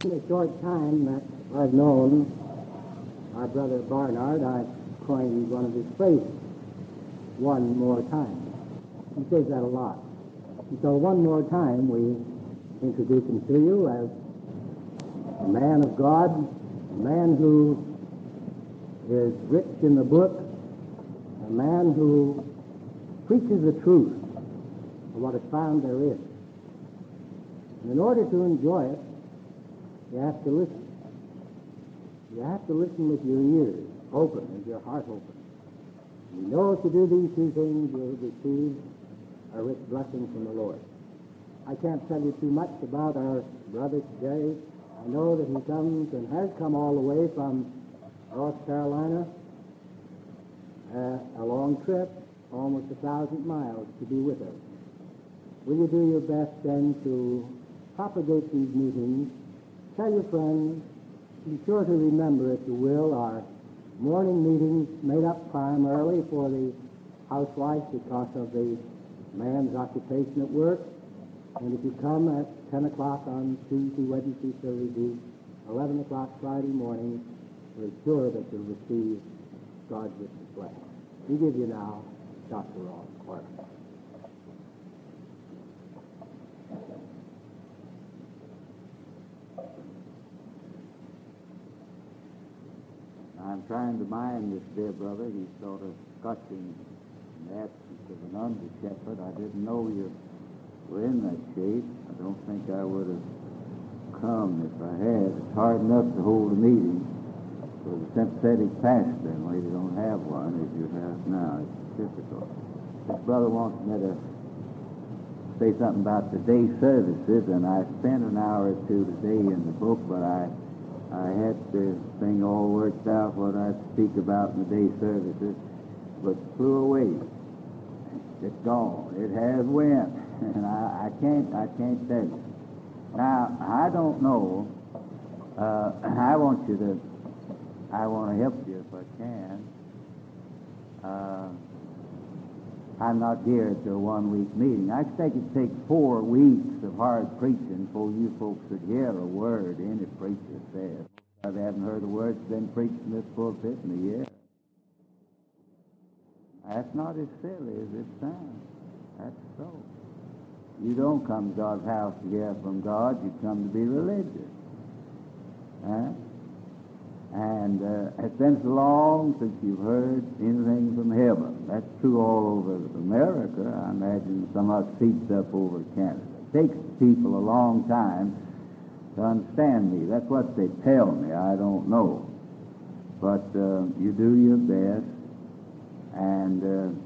In the short time that I've known our brother Barnard, I've coined one of his phrases, one more time. He says that a lot. And so one more time we introduce him to you as a man of God, a man who is rich in the book, a man who preaches the truth of what is found therein. And in order to enjoy it, you have to listen. You have to listen with your ears open and your heart open. You know if you do these two things, you'll receive a rich blessing from the Lord. I can't tell you too much about our brother today. I know that he comes and has come all the way from North Carolina, a long trip, almost 1,000 miles to be with us. Will you do your best then to propagate these meetings? Tell your friends, be sure to remember, if you will, our morning meetings made up primarily for the housewife because of the man's occupation at work. And if you come at 10 o'clock on Tuesday, Wednesday, Thursday, 11 o'clock Friday morning, we're sure that you'll receive God's richest blessing. We give you now Dr. Ross Clark. I'm trying to mind this dear brother. He's sort of scotching in the absence of an under-shepherd. I didn't know you were in that shape. I don't think I would have come if I had. It's hard enough to hold a meeting with a sympathetic pastor, and we don't have one as you have now. It's difficult. This brother wants me to say something about the day services, and I spent an hour or two today in the book, but I had the thing all worked out, what I'd speak about in the day services, but flew away. It's gone. It has went, and I can't tell you. Now, I don't know. I want to help you if I can. I'm not geared to a one-week meeting. I expect it to take 4 weeks of hard preaching before you folks would hear a word any preacher says. I haven't heard a word that's been preached in this pulpit in a year. That's not as silly as it sounds. That's so. You don't come to God's house to hear from God. You come to be religious. Huh? And it's been so long since you've heard anything from heaven. That's true all over America. I imagine some of it seeps up over Canada. It takes people a long time to understand me. That's what they tell me. I don't know. But you do your best. And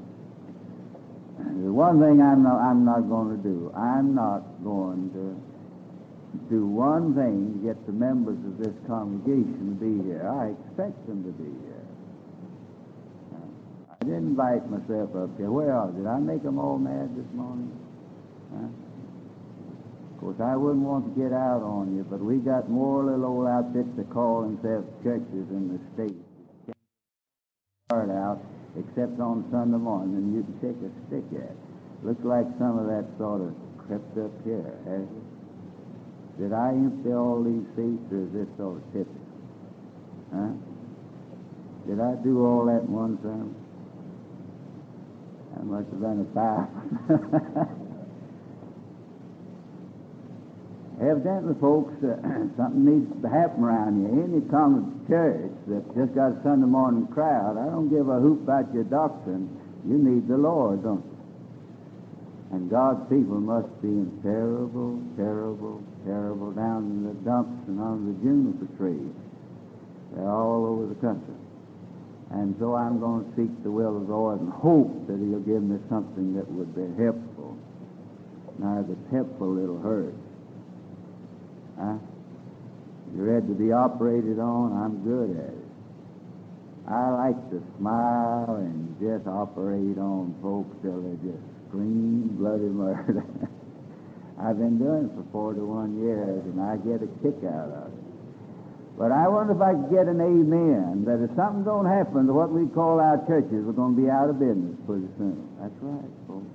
the one thing I'm not going to do, I'm not going to do one thing to get the members of this congregation to be here. I expect them to be here. I didn't invite myself up here. Where are they? Did I make them all mad this morning? Of course, I wouldn't want to get out on you, but we got more little old outfits that call themselves churches in the state. Start out, except on Sunday morning, and you can take a stick at it. Looks like some of that sort of crept up here, has it? Did I empty all these seats, or is this sort of typical? Huh? Did I do all that in one sermon? That must have been a foul. Evidently, folks, something needs to happen around here. Any church that just got a Sunday morning crowd, I don't give a hoop about your doctrine. You need the Lord, don't you? And God's people must be in terrible, terrible, terrible down in the dumps and under the juniper trees. They're all over the country. And so I'm going to seek the will of the Lord and hope that He'll give me something that would be helpful. Now, if it's helpful, it'll hurt. Huh? You're ready to be operated on? I'm good at it. I like to smile and just operate on folks till they just scream bloody murder. I've been doing it for 41 years, and I get a kick out of it. But I wonder if I could get an amen that if something don't happen to what we call our churches, we're going to be out of business pretty soon. That's right, folks.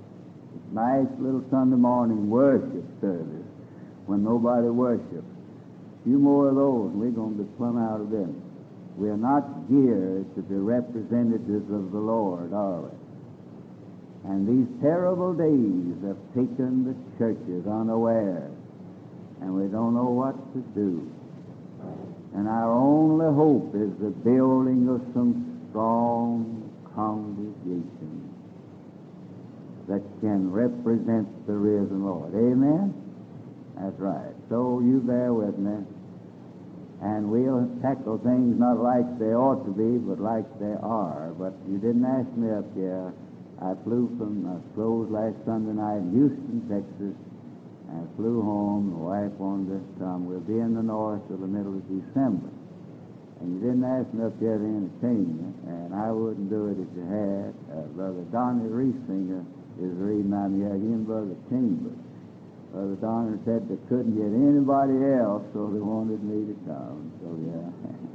Nice little Sunday morning worship service when nobody worships. few more of those, and we're going to be plumb out of this. We're not geared to be representatives of the Lord, are we? And these terrible days have taken the churches unaware, and we don't know what to do. And our only hope is the building of some strong congregation that can represent the risen Lord. Amen? That's right. So you bear with me, and we'll tackle things not like they ought to be, but like they are. But you didn't ask me up here. I closed last Sunday night in Houston, Texas. I flew home. The wife wanted to come. We'll be in the north till the middle of December. And you didn't ask me up here to entertain you, and I wouldn't do it if you had. Brother Donnie Riesinger is reading on here. He and Brother Chambers. Brother Donner said they couldn't get anybody else, so they wanted me to come. So, yeah.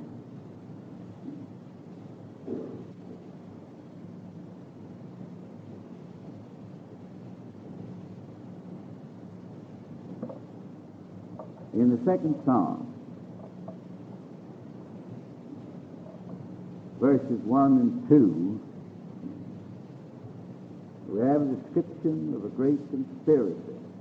In the second Psalm, verses 1 and 2, we have a description of a great conspiracy.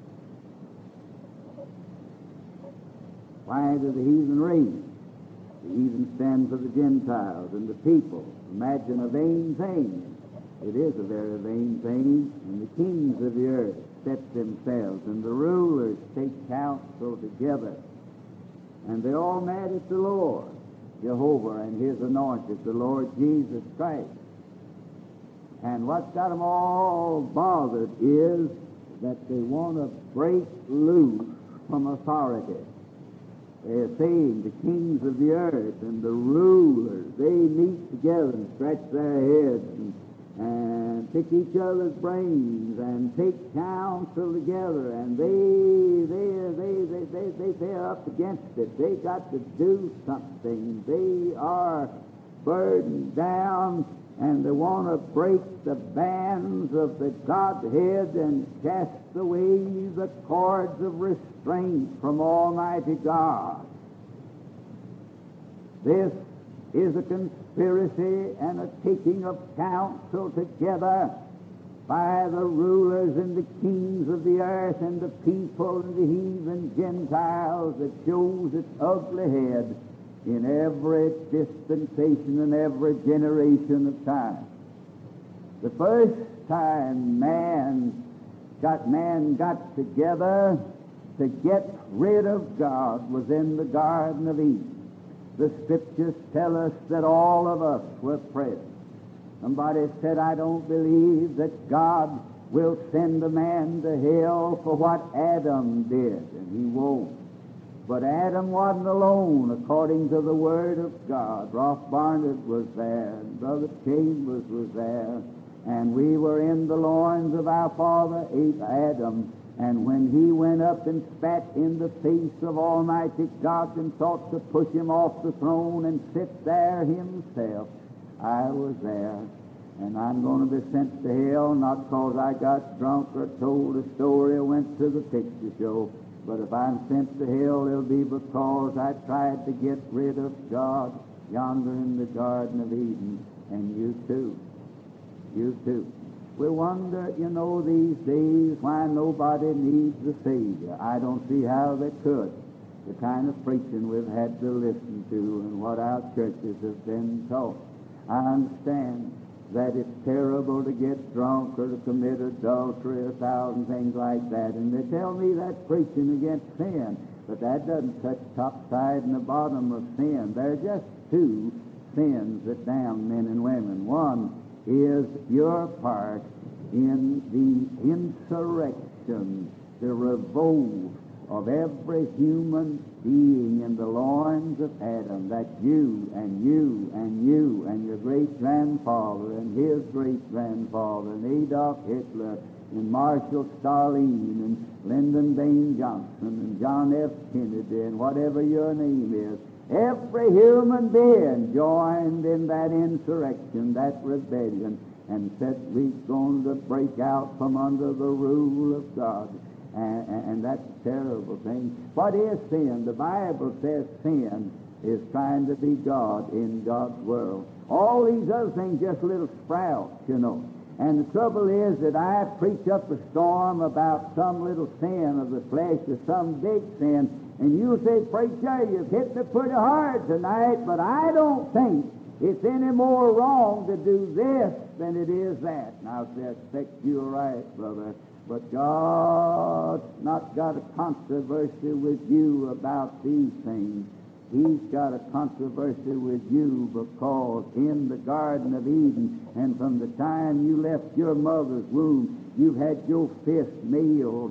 Why do the heathen rage? The heathen stand for the Gentiles and the people. Imagine a vain thing. It is a very vain thing. And the kings of the earth set themselves, and the rulers take counsel together. And they're all mad at the Lord, Jehovah, and his anointed, the Lord Jesus Christ. And what's got them all bothered is that they want to break loose from authority. They're saying the kings of the earth and the rulers, they meet together and scratch their heads and pick each other's brains and take counsel together, and they're up against it. They got to do something. They are burdened down, and they want to break the bands of the Godhead and cast away the cords of restraint from Almighty God. This is a conspiracy and a taking of counsel together by the rulers and the kings of the earth and the people and the heathen Gentiles that shows its ugly head in every dispensation and every generation of time. The first time man got together to get rid of God was in the Garden of Eden. The Scriptures tell us that all of us were present. Somebody said, I don't believe that God will send a man to hell for what Adam did, and he won't. But Adam wasn't alone, according to the Word of God. Rolf Barnett was there, and Brother Chambers was there, and we were in the loins of our father Adam. And when he went up and spat in the face of Almighty God and sought to push him off the throne and sit there himself, I was there. And I'm going to be sent to hell, not because I got drunk or told a story or went to the picture show, but if I'm sent to hell, it'll be because I tried to get rid of God yonder in the Garden of Eden. And you too. You too. We wonder, these days why nobody needs a Savior. I don't see how they could. The kind of preaching we've had to listen to and what our churches have been taught. I understand that it's terrible to get drunk or to commit adultery or 1,000 things like that. And they tell me that's preaching against sin. But that doesn't touch top side and the bottom of sin. There are just two sins that damn men and women. One is your part in the insurrection, the revolt of every human being in the loins of Adam. That's you and you and you and your great-grandfather and his great-grandfather and Adolf Hitler and Marshall Stalin and Lyndon Baines Johnson and John F. Kennedy and whatever your name is. Every human being joined in that insurrection, that rebellion, and said we're going to break out from under the rule of God. And that's a terrible thing. What is sin? The Bible says sin is trying to be God in God's world. All these other things, just little sprouts, you know. And the trouble is that I preach up a storm about some little sin of the flesh or some big sin, and you say, preacher, you've hit me pretty hard tonight, but I don't think it's any more wrong to do this than it is that. And I'll say, I expect you're right, brother. But God's not got a controversy with you about these things. He's got a controversy with you because in the Garden of Eden and from the time you left your mother's womb, you've had your fist nailed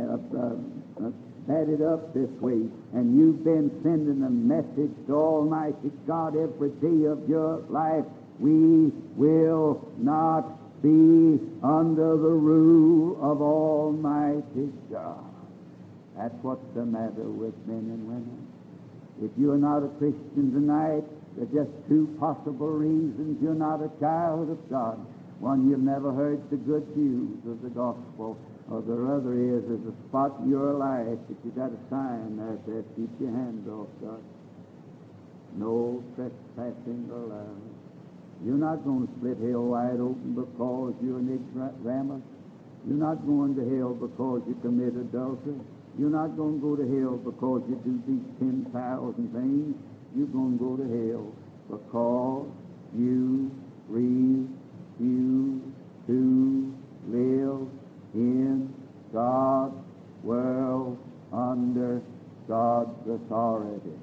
batted up this way, and you've been sending a message to Almighty God every day of your life. We will not be under the rule of Almighty God. That's what's the matter with men and women. If you're not a Christian tonight, there's just two possible reasons you're not a child of God. One, you've never heard the good news of the gospel, or the other is there's a spot in your life that you got a sign there that says, keep your hands off God. No trespassing allowed. You're not going to split hell wide open because you're an ignorant rammer. You're not going to hell because you commit adultery. You're not going to go to hell because you do these 10,000 things. You're going to go to hell because you refuse to live in God's world under God's authority.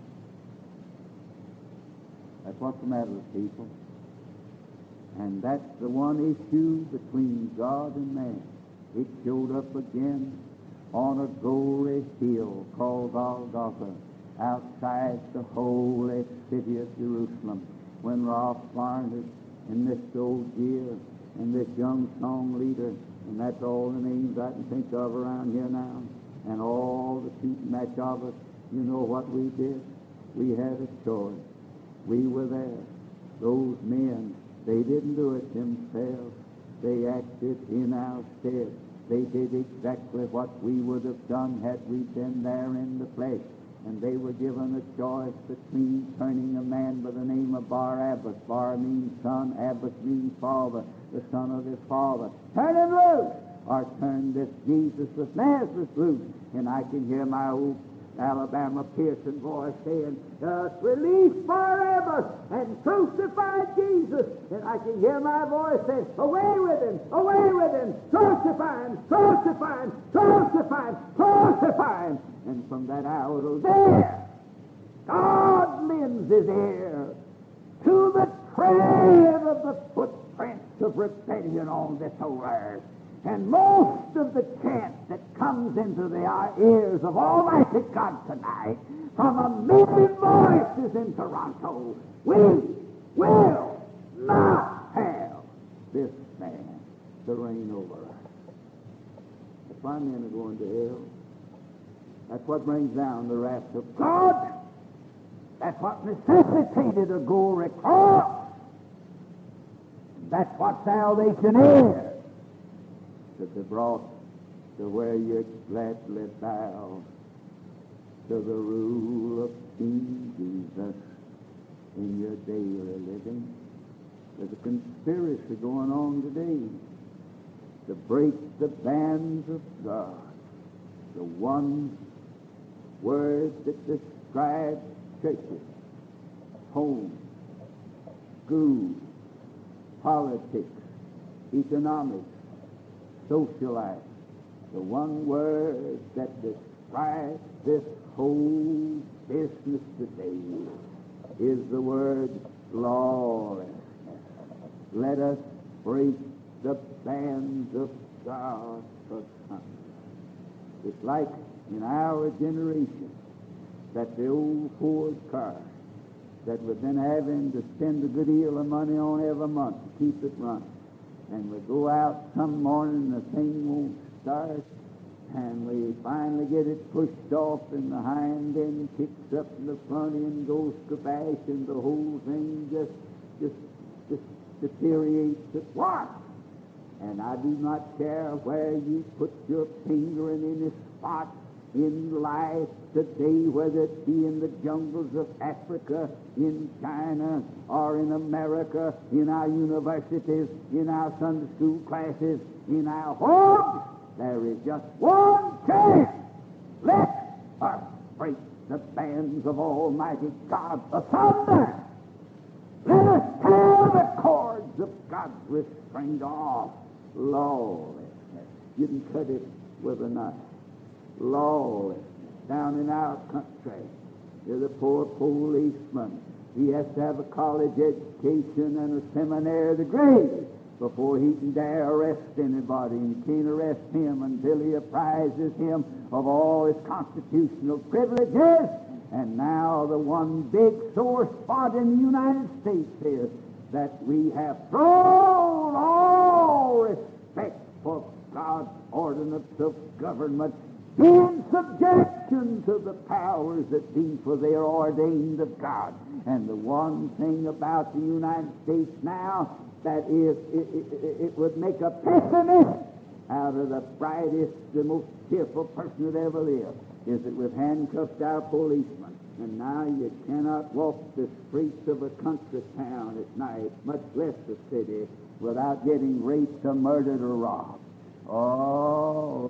That's what's the matter with people. And that's the one issue between God and man. It showed up again on a gory hill called Golgotha, outside the holy city of Jerusalem, when Ralph Barnard and Mr. O'Gill and this young song leader, and that's all the names I can think of around here now, and all the shooting match of us, you know what we did? We had a choice. We were there. Those men, they didn't do it themselves. They acted in our stead. They did exactly what we would have done had we been there in the flesh. And they were given a choice between turning a man by the name of Barabbas. Bar means son, Abbas means father, the son of his father. Turn him loose! Or turn this Jesus of Nazareth loose. And I can hear my old Alabama Pearson voice saying, release Barabbas and crucify Jesus. And I can hear my voice saying, away with him, crucify him, crucify him, crucify him, crucify him. And from that hour to there, God lends his ear to the tread of the footprints of rebellion on this whole earth. And most of the chant that comes into the ears of Almighty God tonight from a million voices in Toronto, we will not have this man to reign over us. That's why men are going to hell. That's what brings down the wrath of God. That's what necessitated a gory cross. That's what salvation is. That they brought to where you gladly bow to the rule of King Jesus in your daily living. There's a conspiracy going on today to break the bands of God. The one word that describes churches, home, school, politics, economics, social life. The one word that describes this whole business today is the word lawlessness. Let us break the bands of God asunder. It's like in our generation that the old Ford car that we've been having to spend a good deal of money on every month to keep it running. And we go out some morning and the thing won't start, and we finally get it pushed off, and the hind end kicks up and the front end goes kabash, and the whole thing just deteriorates at once. And I do not care where you put your finger in any spot in life today, whether it be in the jungles of Africa, in China, or in America, in our universities, in our Sunday school classes, in our homes, there is just one chance. Let us break the bands of Almighty God asunder. Let us tear the cords of God's restraint off. Lawlessness. You can cut it with a knife. Lawlessness. Down in our country, there's a poor policeman. He has to have a college education and a seminary degree before he can dare arrest anybody. And you can't arrest him until he apprises him of all his constitutional privileges. And now the one big sore spot in the United States is that we have thrown all respect for God's ordinance of government in subjection to the powers that be, for they are ordained of God. And the one thing about the United States now that is, it would make a pessimist out of the brightest, the most cheerful person that ever lived, is that we've handcuffed our policemen. And now you cannot walk the streets of a country town at night, much less a city, without getting raped or murdered or robbed. Oh,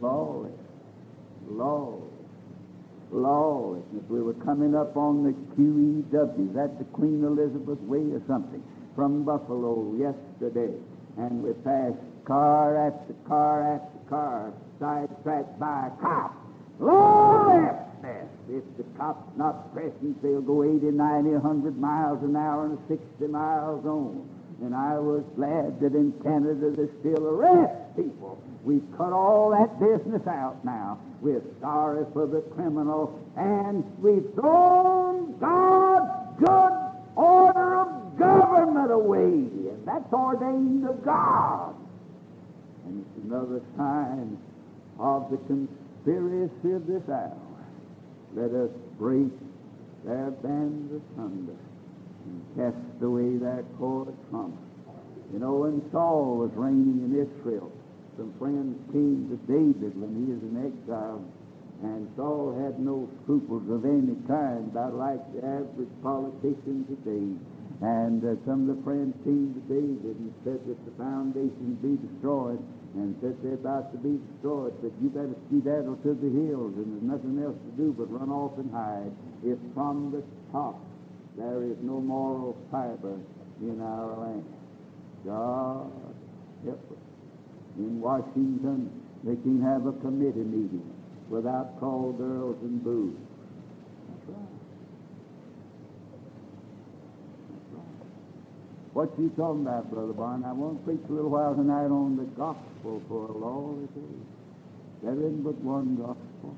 lawlessness. We were coming up on the QEW, that's the Queen Elizabeth Way or something, from Buffalo yesterday. And we passed car after car after car, sidetracked by a cop. Lawlessness. If the cop's not present, they'll go 80, 90, 100 miles an hour in a 60-mile zone. And I was glad that in Canada they still arrest people. We've cut all that business out now. We're sorry for the criminal, and we've thrown God's good order of government away. And that's ordained of God. And it's another sign of the conspiracy of this hour. Let us break their bands asunder and cast away their cords from us. You know, when Saul was reigning in Israel, some friends came to David when he was in exile, and Saul had no scruples of any kind, about like the average politician today. And some of the friends came to David and said that the foundation be destroyed, and said they're about to be destroyed, but you better skedaddle to the hills, and there's nothing else to do but run off and hide. If from the top there is no moral fiber in our land. God help us. In Washington, they can have a committee meeting without call girls and booze. That's right. That's right. What you talking about, Brother Barn? I want to preach a little while tonight on the gospel for a lawless age. There isn't but one gospel.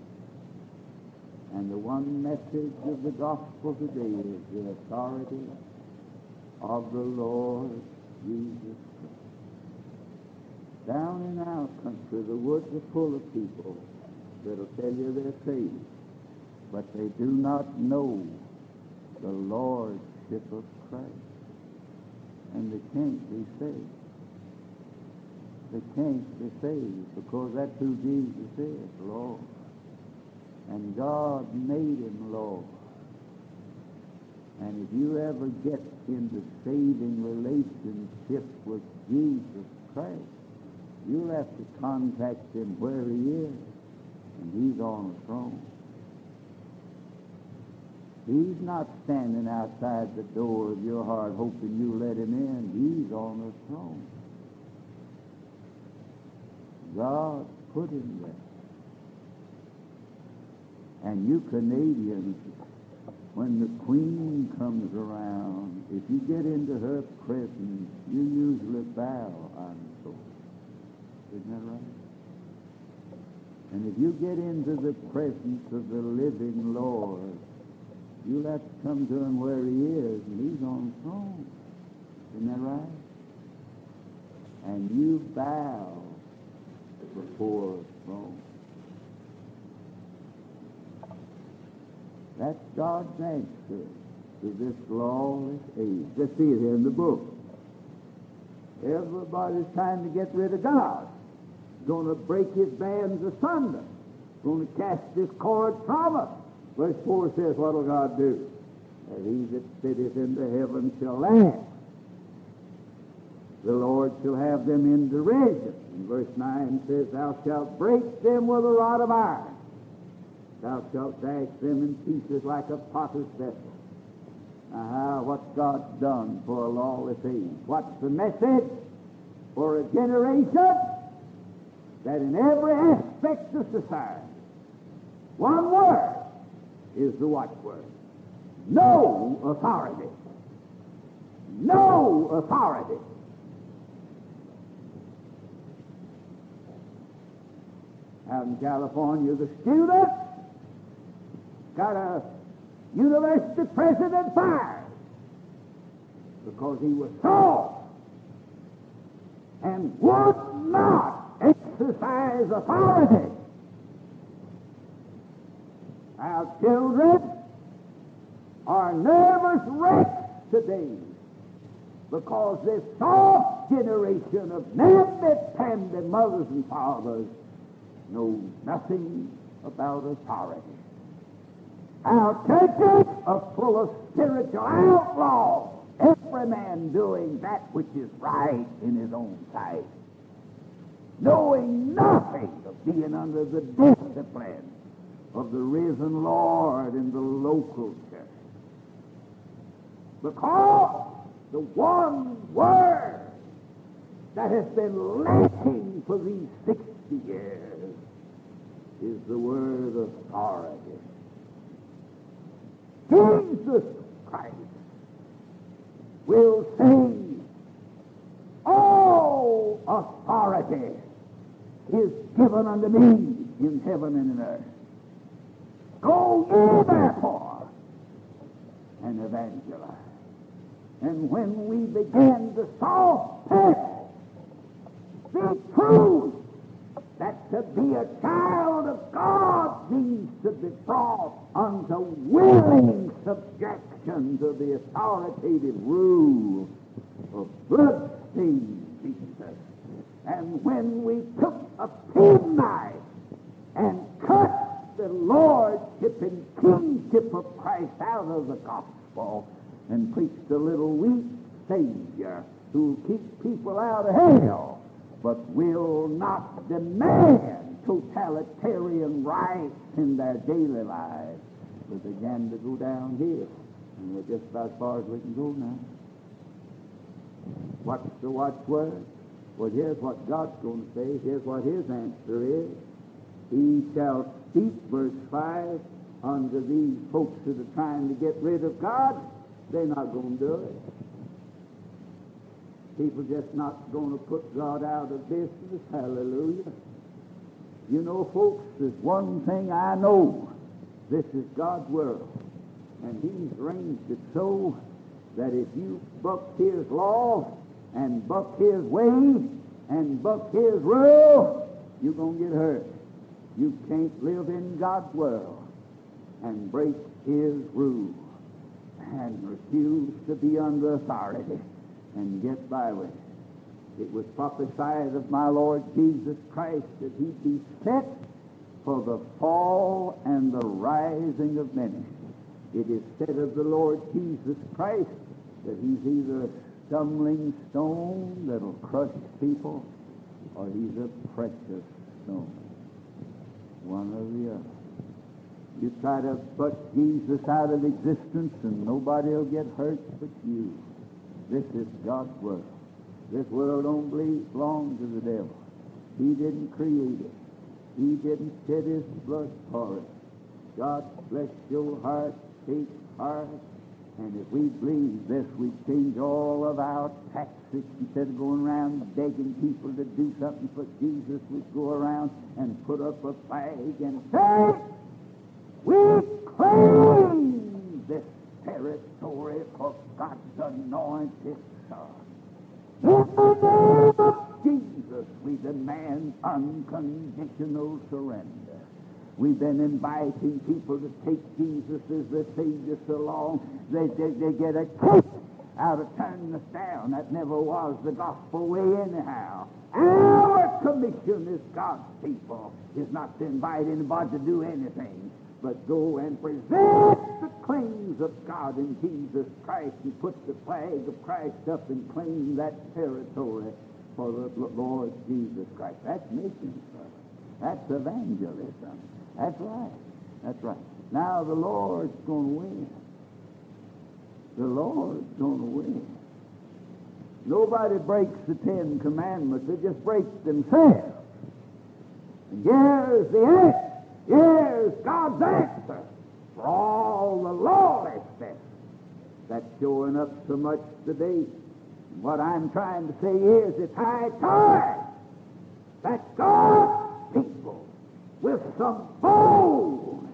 And the one message of the gospel today is the authority of the Lord Jesus Christ. Down in our country, the woods are full of people that'll tell you they're saved, but they do not know the Lordship of Christ. And they can't be saved. They can't be saved because that's who Jesus is, Lord. And God made him Lord. And if you ever get into saving relationship with Jesus Christ, you'll have to contact him where he is, and he's on the throne. He's not standing outside the door of your heart hoping you let him in. He's on the throne. God put him there. And you Canadians, when the Queen comes around, if you get into her presence, you usually bow, I'm told. Isn't that right? And if you get into the presence of the living Lord, you'll have to come to him where he is, and he's on the throne. Isn't that right? And you bow before the throne. That's God's answer to this lawless age. Just see it here in the book. Everybody's trying to get rid of God. Going to break his bands asunder. going to cast this cord from us. Verse 4 says, what will God do? That he that sitteth in the heaven shall laugh. The Lord shall have them in derision. And verse 9 says, thou shalt break them with a rod of iron. Thou shalt dash them in pieces like a potter's vessel. Now, what's God done for a lawless age? What's the message for a generation that in every aspect of society, one word is the watchword. No authority. No authority. Out in California, the students got a university president fired because he was soft and would not exercise authority. Our children are nervous wrecks today because this soft generation of namby-pamby mothers and fathers know nothing about authority. Our churches are full of spiritual outlaws, every man doing that which is right in his own sight, knowing nothing of being under the discipline of the risen Lord in the local church. Because the one word that has been lacking for these 60 years is the word authority. Jesus Christ will say, all authority is given unto me in heaven and in earth. Go ye therefore and evangelize. And when we begin to soft pedal the truth that to be a child of God means to be brought unto willing subjection to the authoritative rule of blood-stained Jesus. And when we took a penknife and cut the lordship and kingship of Christ out of the gospel and preached a little weak Savior who will keep people out of hell, but will not demand totalitarian rights in their daily lives, we began to go downhill. And we're just about as far as we can go now. What's the watchword? Well, here's what God's going to say. Here's what his answer is. He shall speak, verse 5, unto these folks that are trying to get rid of God. They're not going to do it. People just not going to put God out of business. Hallelujah. You know, folks, there's one thing I know. This is God's world. And he's arranged it so that if you buck his law and buck his way and buck his rule, you're going to get hurt. You can't live in God's world and break his rule and refuse to be under authority and get by with it. It was prophesied of my Lord Jesus Christ that he'd be set for the fall and the rising of many. It is said of the Lord Jesus Christ that he's either a stumbling stone that'll crush people, or he's a precious stone. One or the other. You try to put Jesus out of existence and nobody will get hurt but you. This is God's world. This world don't belong to the devil. He didn't create it. He didn't shed his blood for it. God bless your heart, take heart. And if we believe this, we change all of our tactics. Instead of going around begging people to do something for Jesus, we go around and put up a flag and say, we claim this territory for God's anointed Son. In the name of Jesus, we demand unconditional surrender. We've been inviting people to take Jesus as their Savior so long they get a kick out of turning us down. That never was the gospel way anyhow. Our Our commission as God's people is not to invite anybody to do anything, but go and present the claims of God in Jesus Christ and put the flag of Christ up and claim that territory for the Lord Jesus Christ. That's mission, sir. That's evangelism. That's right. That's right. Now the Lord's going to win. The Lord's going to win. Nobody breaks the Ten Commandments. They just break themselves. And here's the answer. Here's God's answer for all the lawlessness that's showing up so much today. And what I'm trying to say is it's high time that God's people with some boldness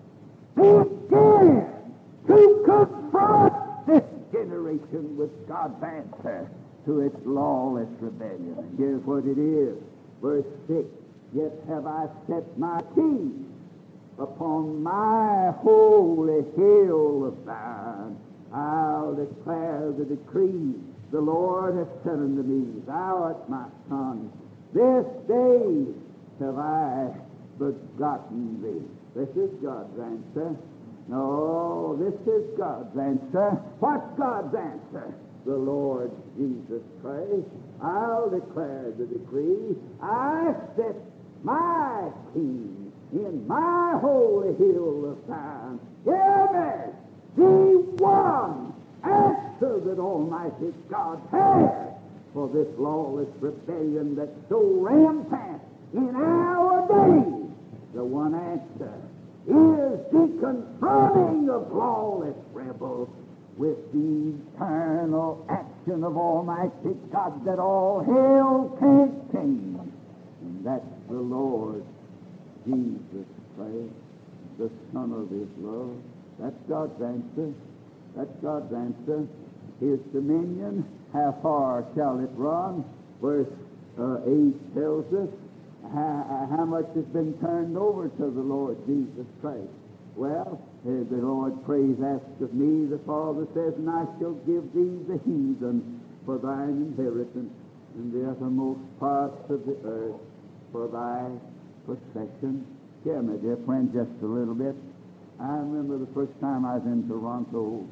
begin to confront this generation with God's answer to its lawless rebellion. And here's what it is. Verse 6, yet have I set my king upon my holy hill of thine. I'll declare the decree. The Lord hath said unto me, thou art my son. This day have I begotten thee. This is God's answer. No, this is God's answer. What's God's answer? The Lord Jesus Christ. I'll declare the decree. I set my king in my holy hill of time. Hear me, the one answer that Almighty God has for this lawless rebellion that's so rampant in our days. The one answer is the confronting of lawless rebels with the eternal action of Almighty God that all hell can't change. And that's the Lord Jesus Christ, the Son of His love. That's God's answer. That's God's answer. His dominion, how far shall it run? Verse 8 tells us how much has been turned over to the Lord Jesus Christ. Well, the Lord prays, ask of me, the Father says, and I shall give thee the heathen for thine inheritance, and the uttermost parts of the earth for thy possession. Hear me, dear friend, just a little bit. I remember the first time I was in Toronto,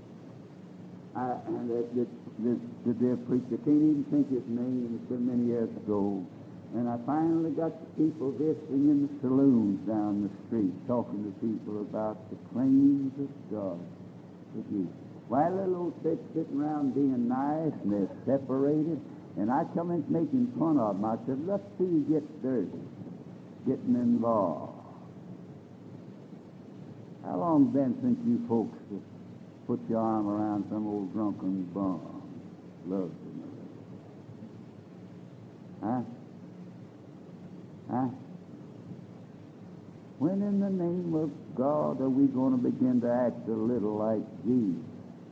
and the dear preacher, can't even think his name, it's been many years ago, and I finally got the people visiting in the saloons down the street, talking to people about the claims of God to Jesus. While they're little bits sitting around being nice, and they're separated, and I come in making fun of them. I said, let's see you get dirty, getting involved. How long been since you folks have put your arm around some old drunken bum? Loves him. Huh? Huh? When in the name of God are we going to begin to act a little like Jesus?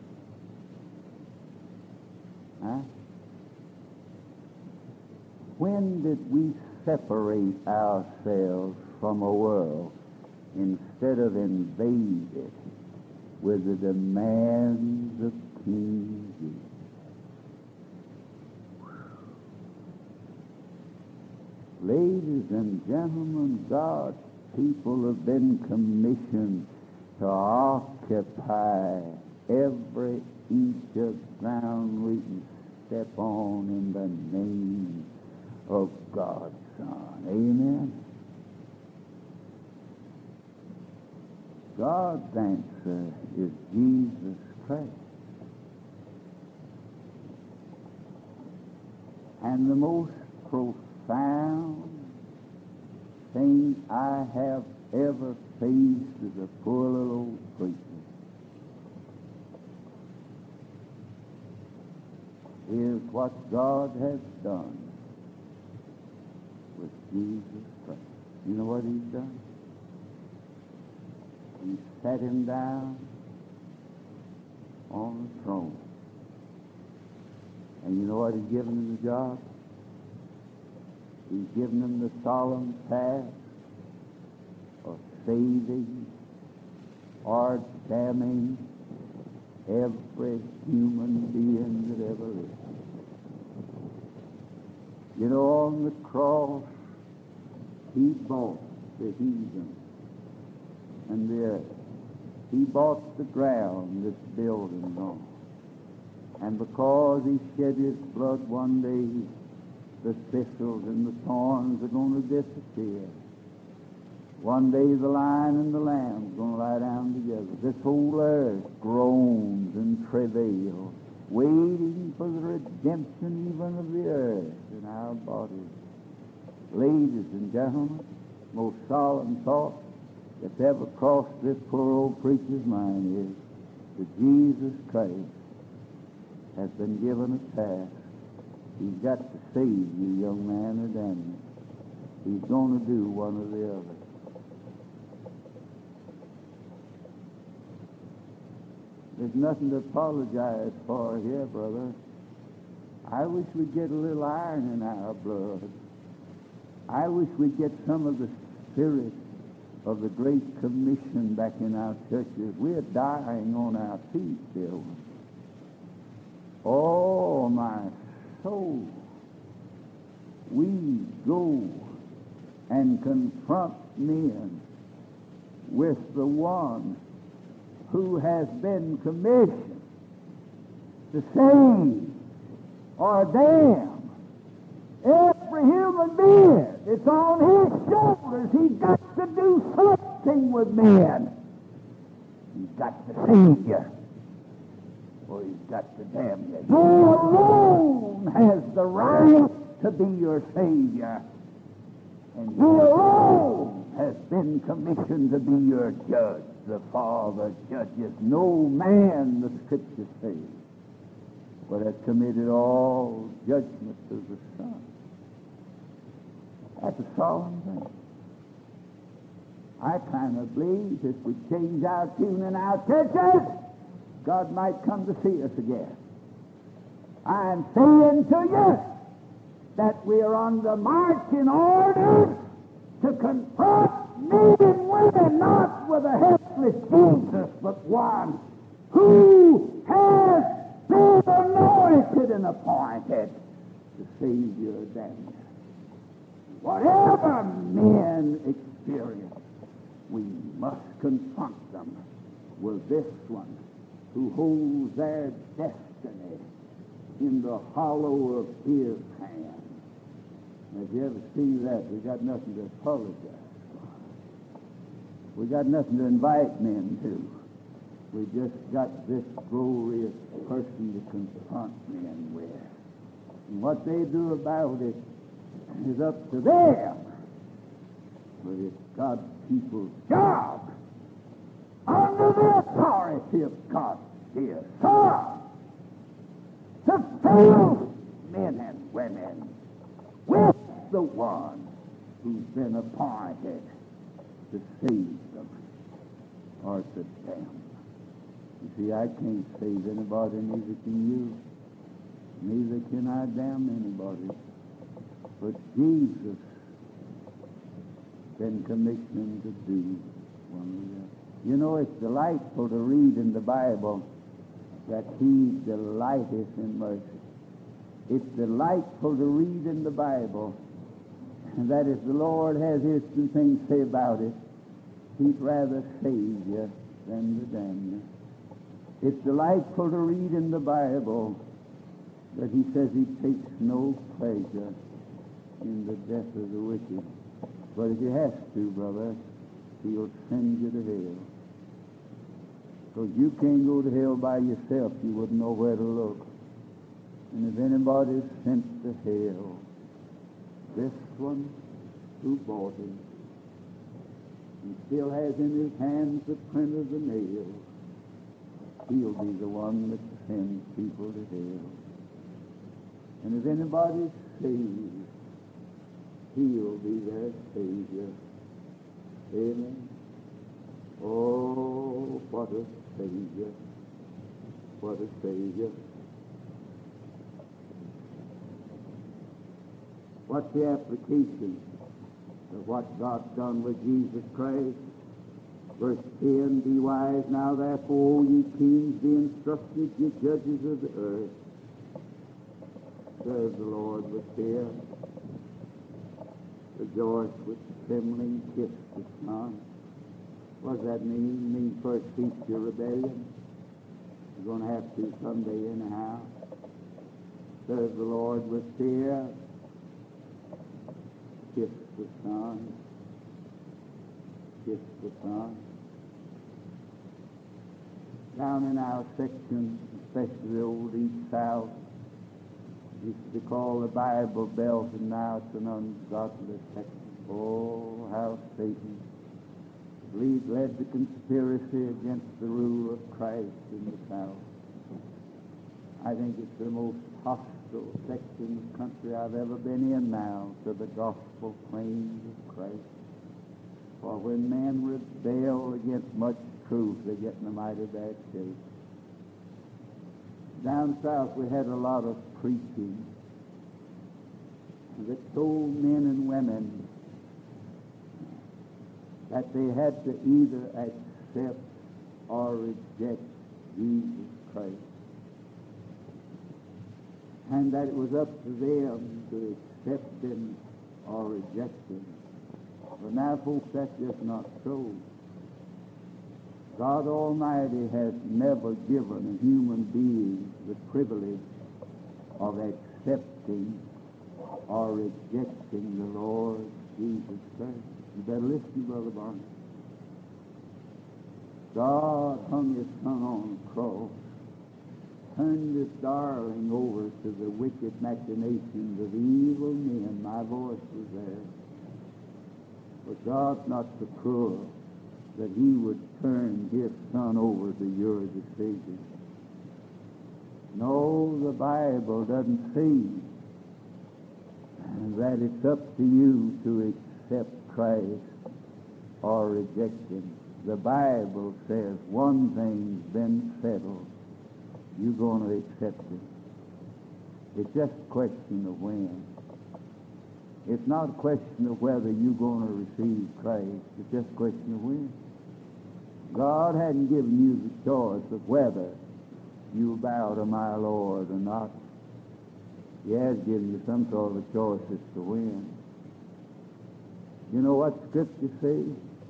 Huh? When did we separate ourselves from a world instead of invade it with the demands of King Jesus? Ladies and gentlemen, God's people have been commissioned to occupy every inch of ground we can step on in the name of God's Son. Amen? God's answer is Jesus Christ. And the most profound thing I have ever faced as a poor little old preacher is what God has done with Jesus Christ. You know what He's done? He sat Him down on the throne. And you know what He's given Him the job? He's given Him the solemn task of saving or damning every human being that ever lived. You know, on the cross, he bought the heathen and the earth. He bought the ground this building on. And because he shed his blood one day, the thistles and the thorns are going to disappear. One day the lion and the lamb are going to lie down together. This whole earth groans and travails, waiting for the redemption even of the earth in our bodies. Ladies and gentlemen, most solemn thought that's ever crossed this poor old preacher's mind is that Jesus Christ has been given a task. He's got to save you, young man, or damn you. He's going to do one or the other. There's nothing to apologize for here, brother. I wish we'd get a little iron in our blood. I wish we'd get some of the spirit of the Great Commission back in our churches. We're dying on our feet, still. Oh, my soul. We go and confront men with the one who has been commissioned to save or damn every human being. It's on his shoulders. He's got to do something with men. He's got to save you, or he's got to damn you. He alone has the right to be your Savior, and he alone has been commissioned to be your judge. The Father judges no man, the Scriptures say, but has committed all judgment to the Son. That's a solemn thing. I kind of believe if we change our tune in our churches, God might come to see us again. I'm saying to you that we are on the march in order to confront men and women, not with a helpless Jesus, but one who has been anointed and appointed to save your damned. Whatever men experience, we must confront them with this one who holds their destiny in the hollow of his hand. Have you ever seen that? We got nothing to apologize for. We got nothing to invite men to. We just got this glorious person to confront men with. And what they do about it is up to them. But it's God's people's job, under the authority of God's dear Son, to fill men and women with the one who's been appointed to save them or to damn them. You see, I can't save anybody, neither can you. Neither can I damn anybody. But Jesus been commissioned to do one of them. You know, it's delightful to read in the Bible that he delighteth in mercy. It's delightful to read in the Bible that if the Lord has his two things to say about it, he'd rather save you than to damn you. It's delightful to read in the Bible that he says he takes no pleasure in the death of the wicked. But if he has to, brother, he'll send you to hell. Because you can't go to hell by yourself. You wouldn't know where to look. And if anybody's sent to hell, this one who bought him, he still has in his hands the print of the nails. He'll be the one that sends people to hell. And if anybody's saved, he'll be their Savior. Amen. Oh, what a Savior. What a Savior. What's the application of what God's done with Jesus Christ? Verse 10, be wise now, therefore, O ye kings, be instructed, ye judges of the earth. Serve the Lord with fear. Rejoice with trembling, kiss the Son. What does that mean? It means first cease your rebellion. You're going to have to someday anyhow. Serve the Lord with fear. Kiss the Son. Kiss the Son. Down in our section, especially the old East South, used to be called the Bible Belt, and now it's an ungodly section. Oh, how Satan led the conspiracy against the rule of Christ in the South. I think it's the most hostile section of the country I've ever been in now to the gospel claims of Christ. For when men rebel against much truth, they get in a mighty bad shape. Down south we had a lot of preaching that told men and women that they had to either accept or reject Jesus Christ, and that it was up to them to accept him or reject him. But now, folks, that's just not so. God Almighty has never given a human being the privilege of accepting or rejecting the Lord Jesus Christ. You better listen, Brother Barney. God hung his Son on the cross, turned his darling over to the wicked machinations of evil men. My voice was there. But God's not so cruel that he would turn his Son over to your decision. No, the Bible doesn't say that it's up to you to accept Christ or reject him. The Bible says one thing's been settled. You're going to accept it. It's just a question of when. It's not a question of whether you're going to receive Christ. It's just a question of when. God hadn't given you the choice of whether you bow to my Lord or not. He has given you some sort of a choice as to when. You know what Scripture says?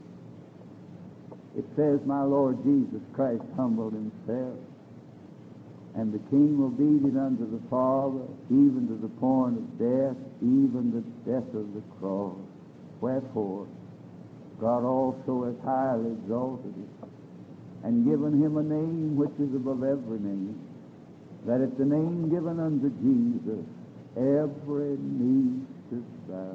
It says, my Lord Jesus Christ humbled himself, and became obedient unto the Father, even to the point of death, even the death of the cross. Wherefore, God also hath highly exalted him, and given him a name which is above every name, that at the name given unto Jesus, every knee should bow,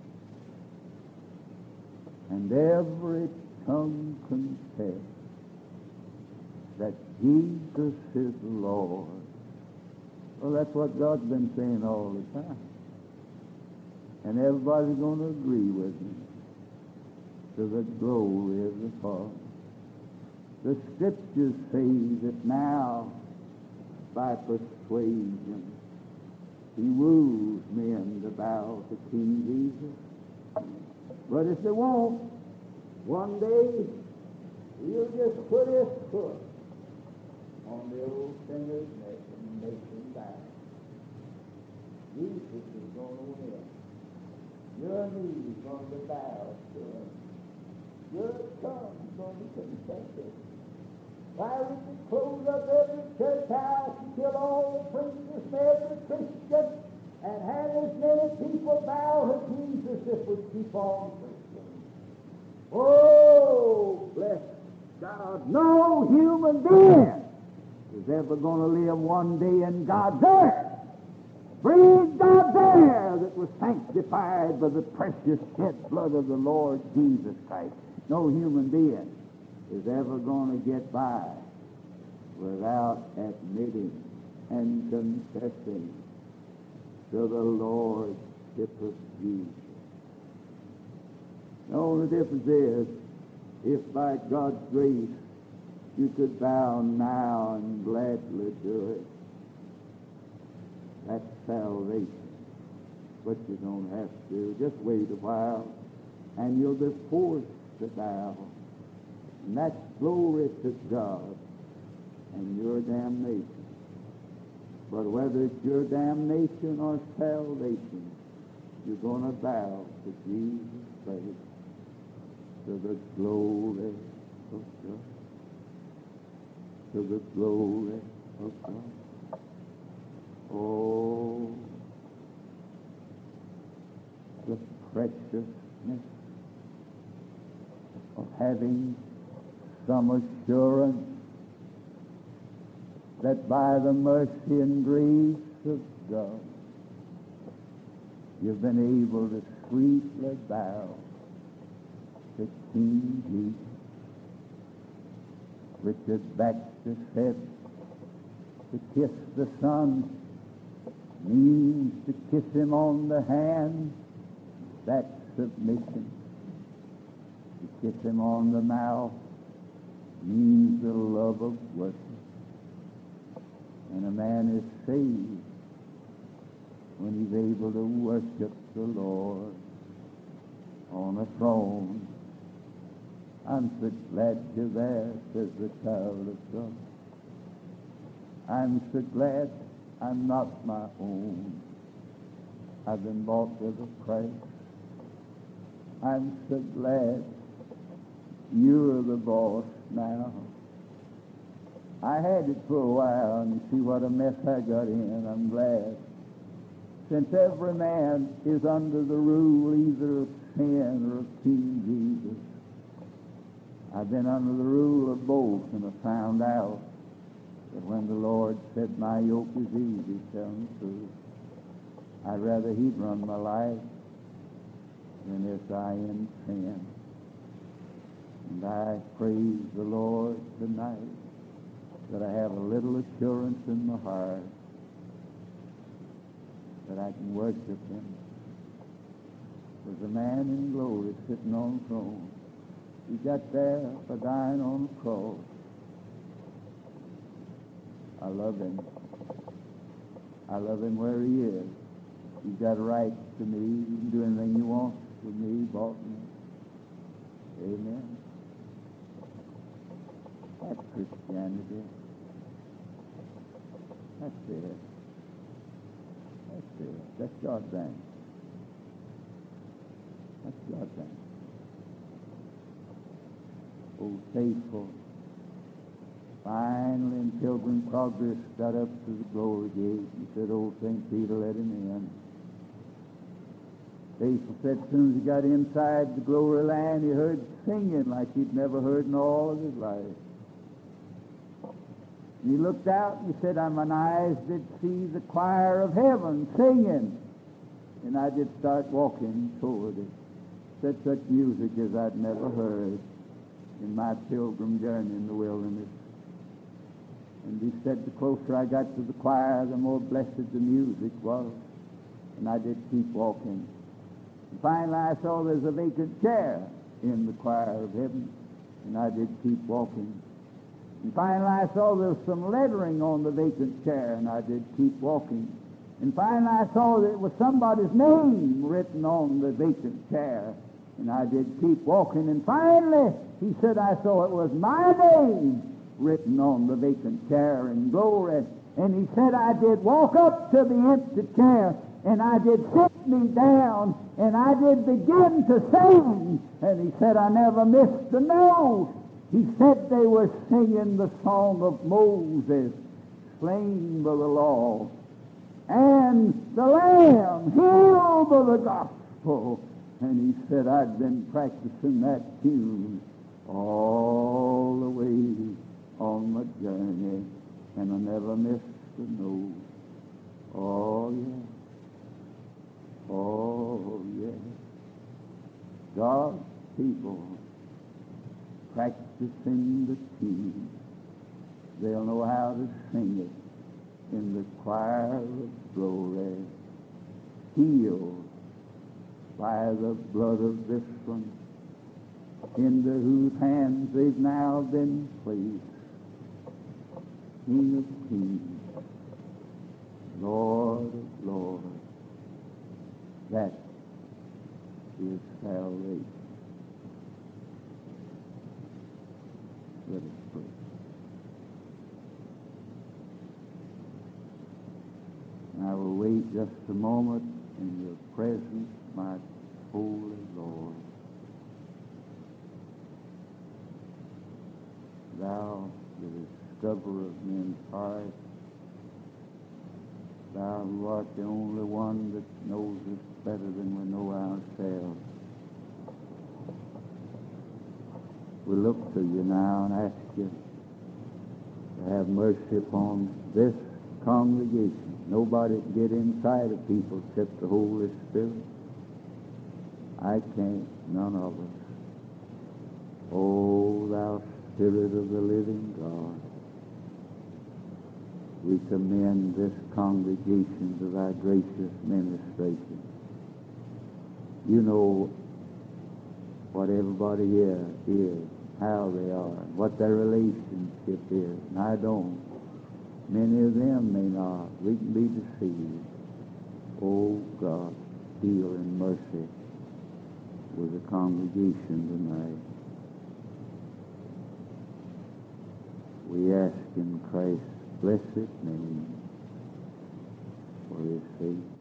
and every tongue confess that Jesus is Lord. Well, that's what God's been saying all the time. And everybody's going to agree with me to the glory of the Father. The Scriptures say that now, by persuasion, he woos men to bow to King Jesus. But if they won't, one day he'll just put his foot on the old sinner's neck and make him bow. Jesus is going to win. Your knee is going to bow to him. Your tongue is going to confess it. Why would you close up every church house and kill all the preachers and every Christian and have as many people bow to Jesus if we keep on preaching? Oh, bless God. No human being is ever going to live one day in God's earth. Breathe God's air that was sanctified by the precious shed blood of the Lord Jesus Christ. No human being is ever going to get by without admitting and confessing to the Lordship of Jesus. The only difference is, if by God's grace you could bow now and gladly do it, that's salvation. But you don't have to. Just wait a while, and you'll be forced to bow. And that's glory to God and your damnation. But whether it's your damnation or salvation, You're going to bow to Jesus Christ, to the glory of God, to the glory of God. Oh, the preciousness of having some assurance that by the mercy and grace of God, you've been able to sweetly bow to King Jesus. Richard Baxter said, to kiss the Son means to kiss him on the hand. That's submission. To kiss him on the mouth means the love of worship. And a man is saved when he's able to worship the Lord on a throne. I'm so glad you're there, says the child of God. I'm so glad I'm not my own. I've been bought with a price. I'm so glad you're the boss now. I had it for a while, and you see what a mess I got in. I'm glad. Since every man is under the rule either of sin or of King Jesus, I've been under the rule of both, and I found out that when the Lord said, my yoke is easy, tell me true, I'd rather he'd run my life than if I in sin. And I praise the Lord tonight that I have a little assurance in my heart that I can worship him. There's a man in glory sitting on the throne. He got there for dying on the cross. I love him. I love him where he is. He's got a right to me. He can do anything he wants with me. He bought me. Amen. That's Christianity. That's it. That's it. That's God's thing. That's God's thing. Oh, faithful. Finally, in Pilgrim Progress, got up to the glory gate and said, "Oh, St. Peter, let him in." Faithful said, as soon as he got inside the glory land, he heard singing like he'd never heard in all of his life. And he looked out and he said, "My eyes did see the choir of heaven singing." And I did start walking toward it. Said such music as I'd never heard in my pilgrim journey in the wilderness. And he said the closer I got to the choir, the more blessed the music was. And I did keep walking. And finally I saw there's a vacant chair in the choir of heaven. And I did keep walking. And finally I saw there was some lettering on the vacant chair, and I did keep walking. And finally I saw that it was somebody's name written on the vacant chair, and I did keep walking. And finally he said I saw it was my name written on the vacant chair in glory. And he said I did walk up to the empty chair, and I did sit me down, and I did begin to sing. And he said I never missed a note. He said they were singing the song of Moses, slain by the law, and the Lamb, healed by the gospel. And he said I'd been practicing that tune all the way on my journey, and I never missed a note. Oh, yeah. Oh, yeah. God's people practicing the tune. They'll know how to sing it in the choir of glory. Healed by the blood of this one, into whose hands they've now been placed. King of kings, Lord of lords, that is salvation. Let us pray. I will wait just a moment in your presence, my holy Lord. Thou, the discoverer of men's hearts, thou who art the only one that knows us better than we know ourselves. We look to you now and ask you to have mercy upon this congregation. Nobody can get inside of people except the Holy Spirit. I can't, none of us. Oh, thou Spirit of the living God, we commend this congregation to thy gracious ministration. You know what everybody here is, how they are, what their relationship is, and I don't. Many of them may not. We can be deceived. Oh, God, deal in mercy with the congregation tonight. We ask in Christ's blessed name for his sake.